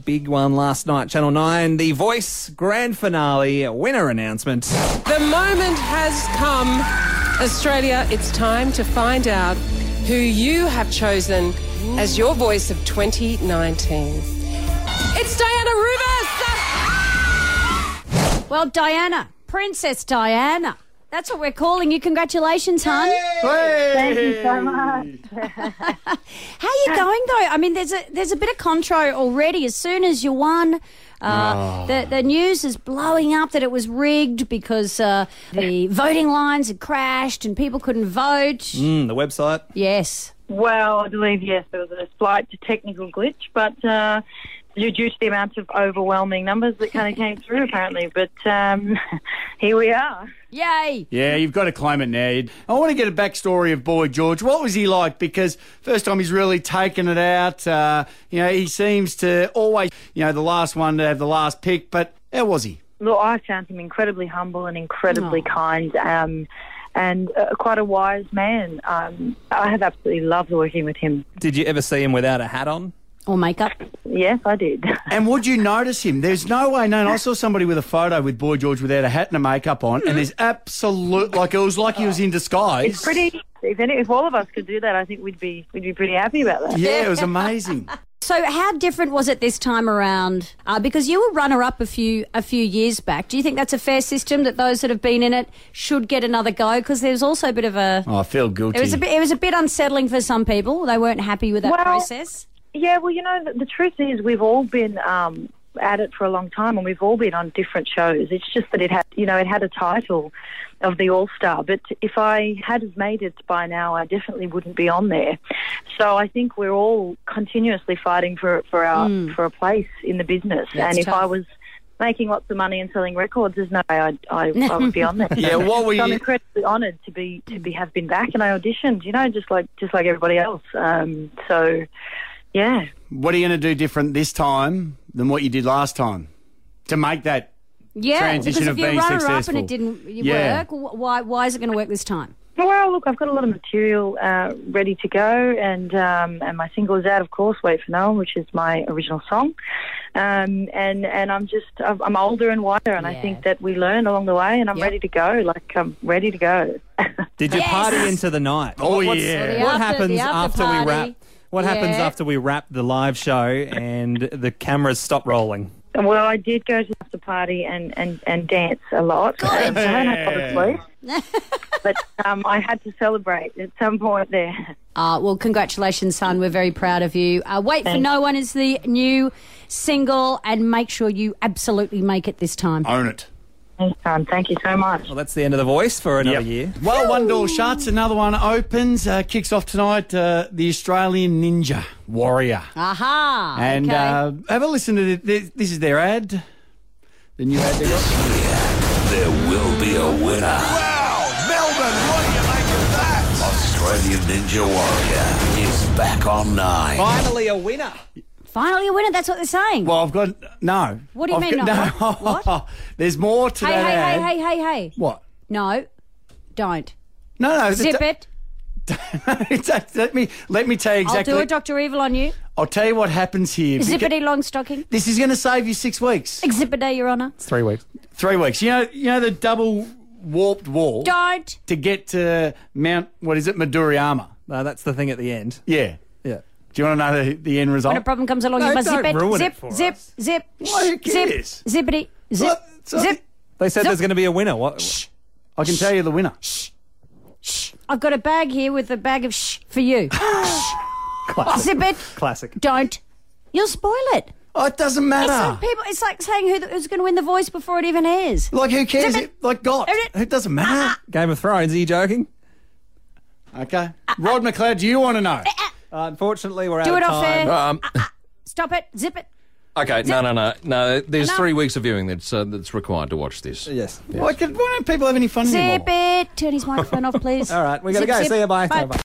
Big one last night, Channel 9. The Voice Grand Finale winner announcement. The moment has come, Australia. It's time to find out who you have chosen as your voice of 2019. It's Diana Rubus! Well, Diana, Princess Diana. That's what we're calling you. Congratulations, hon. Thank you so much. How are you going, though? I mean, there's a bit of contro already. As soon as you won, the news is blowing up that it was rigged because the voting lines had crashed and people couldn't vote. The website. Yes. Well, I believe, yes, there was a slight technical glitch, but due to the amount of overwhelming numbers that kind of came through, apparently. But here we are. Yay. Yeah, you've got to claim it now. I want to get a backstory of Boy George. What was he like? Because first time he's really taken it out. He seems to always, the last one to have the last pick. But how was he? Look, I found him incredibly humble and incredibly kind. And quite a wise man. I have absolutely loved working with him. Did you ever see him without a hat on? Or makeup? Yes, I did. And would you notice him? There's no way. No, I saw somebody with a photo with Boy George without a hat and a makeup on, and there's it was like he was in disguise. It's pretty. If all of us could do that, I think we'd be pretty happy about that. Yeah, it was amazing. So how different was it this time around? Because you were runner-up a few years back. Do you think that's a fair system, that those that have been in it should get another go? Because there's also a bit of a... Oh, I feel guilty. It was a bit unsettling for some people. They weren't happy with that process. Yeah, well, the truth is we've all been at it for a long time and we've all been on different shows. It's just that it had a title of the All-Star. But if I had made it by now, I definitely wouldn't be on there. So I think we're all continuously fighting for a place in the business. That's and if tough. I was making lots of money and selling records, there's no way I would be on there. Yeah, what were So I'm you... incredibly honoured to have been back, and I auditioned, just like everybody else. So, yeah. What are you going to do different this time than what you did last time to make that transition of being because if you're runner-up successful? and it didn't work, why is it going to work this time? Well, look, I've got a lot of material ready to go, and my single is out, of course, Wait for No One, which is my original song. And I'm older and wiser, and I think that we learn along the way, and I'm ready to go. I'm ready to go. Did you party into the night? Oh, What happens The after after we party. wrap? What happens after we wrap the live show and the cameras stop rolling? Well, I did go to the party and dance a lot. So I don't have a lot of sleep. But I had to celebrate at some point there. Well, congratulations, son. We're very proud of you. Wait for No One is the new single, and make sure you absolutely make it this time. Own it. Thank you so much. Well, that's the end of The Voice for another year. Well, one door shuts, another one opens. Kicks off tonight, the Australian Ninja Warrior. Aha! And okay. have a listen to this. This is their ad. The new ad they got. There will be a winner. Wow, Melbourne, what do you make of that? Australian Ninja Warrior is back on 9. Finally a winner. Finally a winner, that's what they're saying. Well, I've got... No. What do you mean, no? What? There's more to that ad. Hey. What? No, don't. No. Zip it. let me tell you exactly. I'll do a Dr. Evil on you. I'll tell you what happens here. Zippity long stocking. This is going to save you 6 weeks. Exhibit day, Your Honour. It's 3 weeks. 3 weeks. You know the double warped wall? Don't. To get to Mount, what is it, Maduriyama? That's the thing at the end. Yeah. Yeah. Do you want to know the end result? When a problem comes along, No, you must zip don't it. ruin Zip, it for zip, us. zip, Why, who zip, cares? zippity, zip, What? So- zip. They said Zip. there's going to be a winner. What? I can tell you the winner. Shh. I've got a bag here with a bag of shh for you. Classic. Zip it. Classic. Don't. You'll spoil it. Oh, it doesn't matter. It's like saying who's going to win The Voice before it even airs. Like, who cares? Zip it. Like, God. It doesn't matter. Game of Thrones, are you joking? Okay. Rod McLeod, do you want to know? Unfortunately, we're out Do of it off time. air. Stop it. Zip it. Okay, no. There's No. 3 weeks of viewing that's required to watch this. Yes. Why don't people have any fun anymore? Zip it. Turn his microphone off, please. All right, we got to Zip, go. zip. See you. Bye. Bye. Bye.